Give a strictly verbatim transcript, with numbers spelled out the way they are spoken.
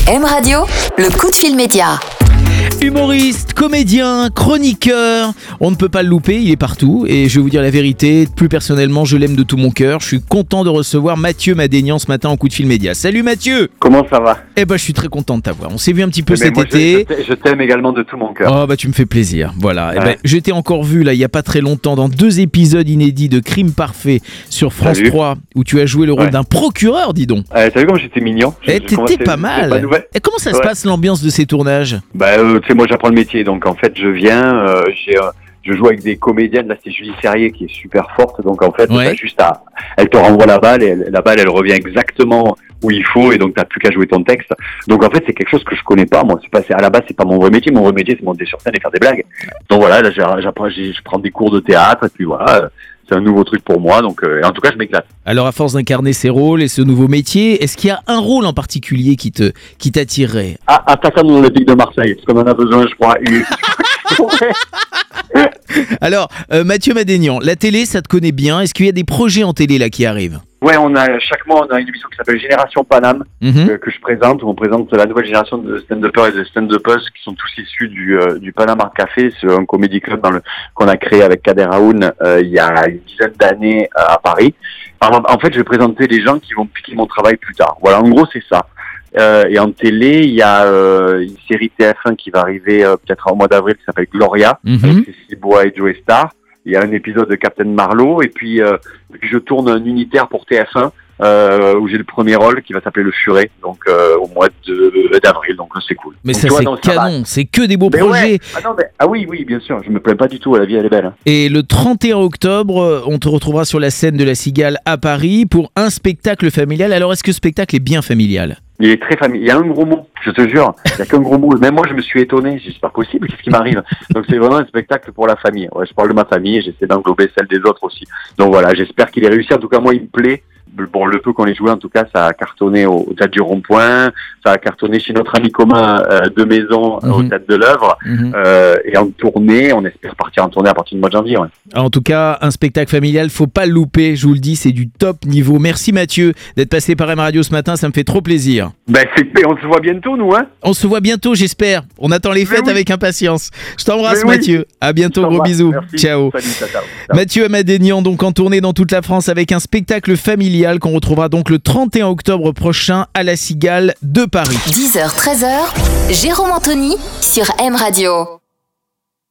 M Radio, le coup de fil média. Humoriste, comédien, chroniqueur, on ne peut pas le louper, il est partout et je vais vous dire la vérité, plus personnellement je l'aime de tout mon cœur. Je suis content de recevoir Mathieu Madénian ce matin en coup de fil média. Salut Mathieu. Comment ça va? Eh ben je suis très content de t'avoir, on s'est vu un petit peu Mais cet moi, été. Je, je t'aime également de tout mon cœur. Oh bah tu me fais plaisir, voilà. Ouais. Eh ben, je t'ai encore vu là il y a pas très longtemps dans deux épisodes inédits de Crime Parfait sur France Salut. trois où tu as joué le rôle Ouais. d'un procureur, dis donc. Euh, T'as vu comme j'étais mignon? Je- Eh je t'étais commençais- pas c'est mal. nouvelle. Et comment ça se Ouais. passe l'ambiance de ces tournages? Bah euh, tu sais, moi j'apprends le métier, donc en fait je viens, euh, j'ai, euh, je joue avec des comédiennes. Là c'est Julie Serrier qui est super forte, donc en fait Ouais. t'as juste à, elle te renvoie la balle et elle- la balle elle revient exactement où il faut et donc t'as plus qu'à jouer ton texte. Donc en fait c'est quelque chose que je connais pas. Moi c'est pas, c'est, à la base c'est pas mon vrai métier. Mon vrai métier c'est monter sur scène et faire des blagues. Donc voilà, là j'ai- j'apprends, j'ai- je prends des cours de théâtre et puis voilà. euh, C'est un nouveau truc pour moi, donc euh, en tout cas je m'éclate. Alors à force d'incarner ces rôles et ce nouveau métier, est-ce qu'il y a un rôle en particulier qui te qui t'attirerait? Ah, attaquant de l'Olympique de Marseille, parce qu'on en a besoin, je crois. Alors euh, Mathieu Madénian, la télé ça te connaît bien, est-ce qu'il y a des projets en télé là qui arrivent? Ouais, on a chaque mois on a une émission qui s'appelle Génération Paname Mhm. euh, que je présente. Où on présente la nouvelle génération de stand-uppers et de stand-uppers qui sont tous issus du euh, du Paname Art Café, c'est un comédie club dans le qu'on a créé avec Kader Aoun euh, il y a une dizaine d'années euh, à Paris. Alors, en fait, je vais présenter les gens qui vont piquer mon travail plus tard. Voilà, en gros c'est ça. Euh, et en télé, il y a euh, une série T F un qui va arriver euh, peut-être au mois d'avril qui s'appelle Gloria, Mhm. avec Cécile Bois et Joey Star. Il y a un épisode de Captain Marlowe et puis, euh, et puis je tourne un unitaire pour T F un euh, où j'ai le premier rôle qui va s'appeler Le Furet, donc euh, au mois de, d'avril, donc là c'est cool. Mais Donc, ça tu vois, c'est non, ça va. canon, c'est que des beaux Mais projets. ouais. Ah, non, mais, ah oui, oui, bien sûr, je me plains pas du tout, la vie elle est belle. Hein. Et le trente et un octobre, euh, on te retrouvera sur la scène de la Cigale à Paris pour un spectacle familial. Alors est-ce que ce spectacle est bien familial? Il est très familier. Il y a un gros mot, je te jure. Il y a qu'un gros mot. Même moi, je me suis étonné. J'ai dit, c'est pas possible. Qu'est-ce qui m'arrive? Donc, c'est vraiment un spectacle pour la famille. Ouais, je parle de ma famille et j'essaie d'englober celle des autres aussi. Donc voilà, j'espère qu'il est réussi. En tout cas, moi, il me plaît. Bon, le peu qu'on ait joué, en tout cas, ça a cartonné au, au Théâtre du Rond-Point. Ça a cartonné chez notre ami commun euh, de maison Mhm. au Théâtre de l'Œuvre. Mhm. Euh, et en tournée, on espère partir en tournée à partir du mois de janvier. Ouais. En tout cas, un spectacle familial, faut pas le louper, je vous le dis, c'est du top niveau. Merci Mathieu d'être passé par M Radio ce matin, ça me fait trop plaisir. Ben, c'est, on se voit bientôt, nous, hein. On se voit bientôt, j'espère. On attend les fêtes oui. avec impatience. Je t'embrasse Mais oui. Mathieu. À bientôt, Je gros t'embrasse. bisous. Merci. Ciao. Salut, ciao, ciao. Mathieu Madénian, donc en tournée dans toute la France avec un spectacle familial qu'on retrouvera donc le trente et un octobre prochain à la Cigale de Paris. dix heures treize heures, Jérôme Anthony sur M Radio.